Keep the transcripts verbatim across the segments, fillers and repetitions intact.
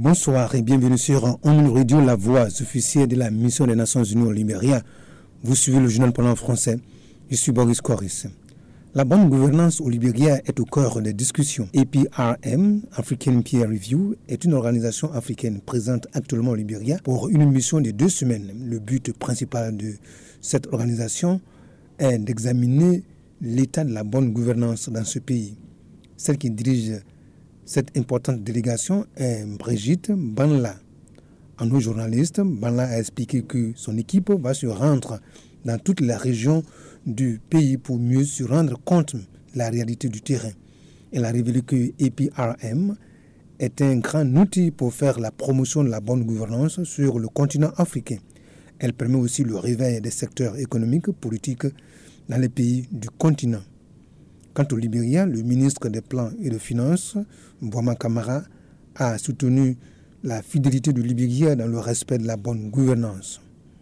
Bonsoir et bienvenue sur Only Radio, la voix officielle de la mission des Nations Unies au Libéria. Vous suivez le journal parlant français. Je suis Boris Coris. La bonne gouvernance au Libéria est au cœur des discussions. A P R M, African Peer Review, est une organisation africaine présente actuellement au Libéria pour une mission de deux semaines. Le but principal de cette organisation est d'examiner l'état de la bonne gouvernance dans ce pays. Celle qui dirige cette importante délégation est Brigitte Banla. En nous journalistes, Banla a expliqué que son équipe va se rendre dans toutes les régions du pays pour mieux se rendre compte de la réalité du terrain. Elle a révélé que A P R M est un grand outil pour faire la promotion de la bonne gouvernance sur le continent africain. Elle permet aussi le réveil des secteurs économiques et politiques dans les pays du continent. Quant au Libéria, le ministre des Plans et des Finances, Boama Kamara, a soutenu la fidélité du Libéria dans le respect de la bonne gouvernance.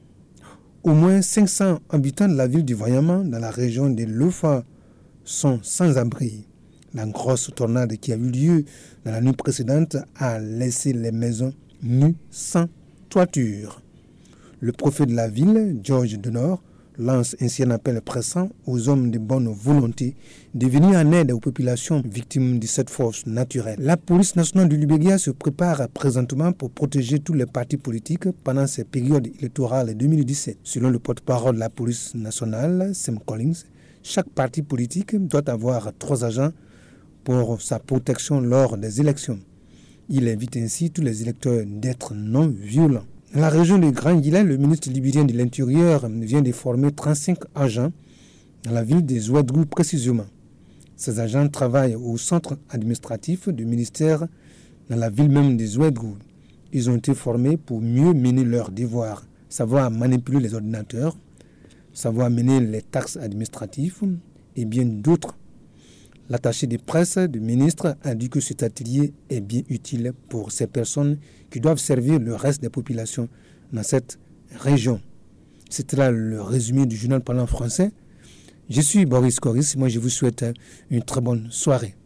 Au moins cinq cents habitants de la ville du Wanyama, dans la région de Lofa, sont sans abri. La grosse tornade qui a eu lieu dans la nuit précédente a laissé les maisons nues sans toiture. Le préfet de la ville, George Denor, lance ainsi un appel pressant aux hommes de bonne volonté de venir en aide aux populations victimes de cette force naturelle. La police nationale du Libéria se prépare présentement pour protéger tous les partis politiques pendant ces périodes électorales deux mille dix-sept. Selon le porte-parole de la police nationale, Sam Collins, chaque parti politique doit avoir trois agents pour sa protection lors des élections. Il invite ainsi tous les électeurs d'être non violents. Dans la région de Grand Guilin, le ministre libérien de l'Intérieur vient de former trente-cinq agents dans la ville de Ouagadougou précisément. Ces agents travaillent au centre administratif du ministère dans la ville même de Ouagadougou. Ils ont été formés pour mieux mener leurs devoirs, savoir manipuler les ordinateurs, savoir mener les taxes administratives et bien d'autres. L'attaché de presse du ministre a dit que cet atelier est bien utile pour ces personnes qui doivent servir le reste des populations dans cette région. C'était là le résumé du journal parlant français. Je suis Boris Coris. Moi, je vous souhaite une très bonne soirée.